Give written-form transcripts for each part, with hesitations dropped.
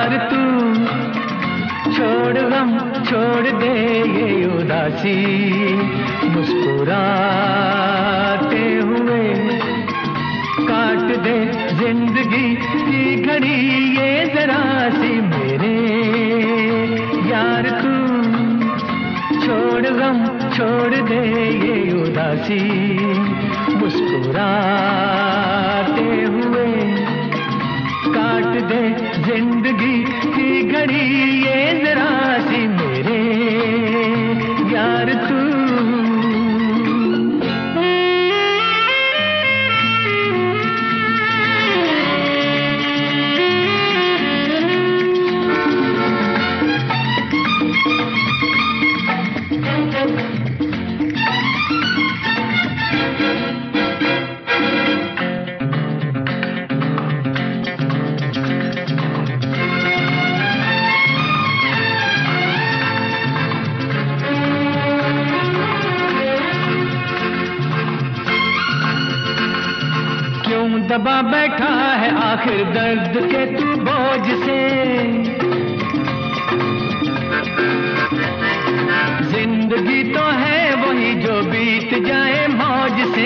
यार तू छोड़ गम, छोड़ दे ये उदासी, मुस्कुराते हुए काट दे जिंदगी की घड़ी ये जरा सी मेरे यार तू छोड़ गम, छोड़ दे ये उदासी, मुस्कुराते हुए काट दे जिंदगी की घड़ी ये जरा सी मेरे यार तू। दबा बैठा है आखिर दर्द के तू बोझ से, जिंदगी तो है वही जो बीत जाए मौज से।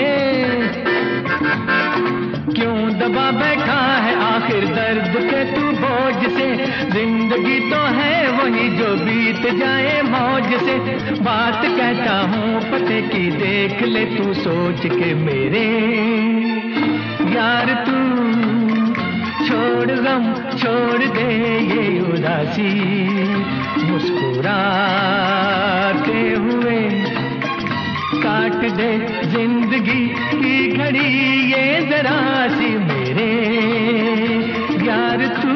क्यों दबा बैठा है आखिर दर्द के तू बोझ से, जिंदगी तो है वही जो बीत जाए मौज से। बात कहता हूँ पते की देख ले तू सोच के मेरे यार तू छोड़ गम, छोड़ दे ये उदासी, मुस्कुराते हुए काट दे जिंदगी की घड़ी ये जरा सी मेरे यार तू।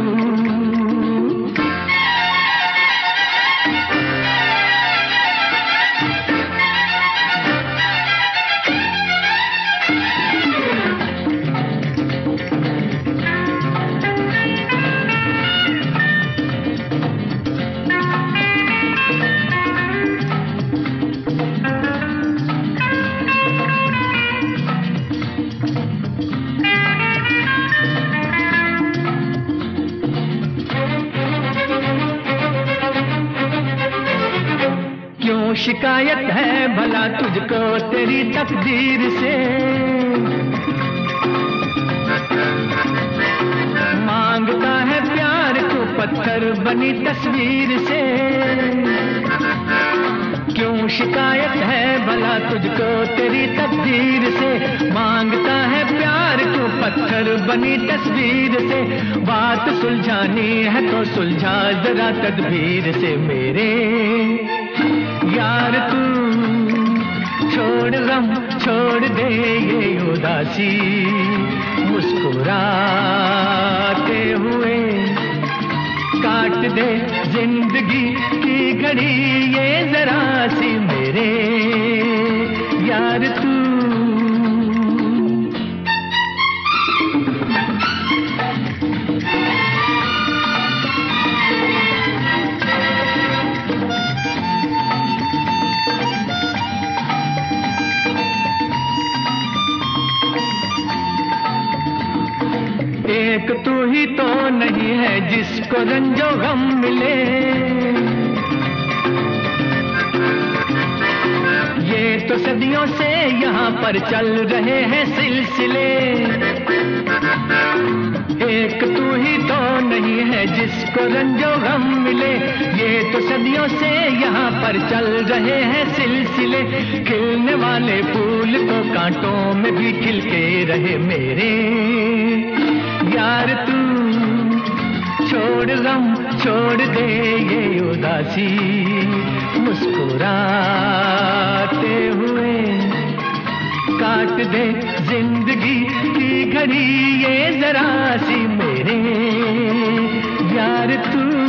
शिकायत है भला तुझको तेरी तकदीर से, मांगता है प्यार को पत्थर बनी तस्वीर से। क्यों शिकायत है भला तुझको तेरी तकदीर से, मांगता है प्यार को पत्थर बनी तस्वीर से। बात सुलझानी है तो सुलझा जरा तदबीर से मेरे यार तू छोड़ गम, छोड़ दे ये उदासी, मुस्कुराते हुए काट दे जिंदगी की घड़ी ये जरा सी मेरे यार तू। एक तू ही तो नहीं है जिसको रंजो गम मिले, ये तो सदियों से यहाँ पर चल रहे हैं सिलसिले। एक तू ही तो नहीं है जिसको रंजो गम मिले, ये तो सदियों से यहाँ पर चल रहे हैं सिलसिले। खिलने वाले फूल तो कांटों में भी खिलके रहे मेरे यार तू छोड़ गम, छोड़ दे ये उदासी, मुस्कुराते हुए काट दे जिंदगी की घड़ी ये जरा सी मेरे यार तू।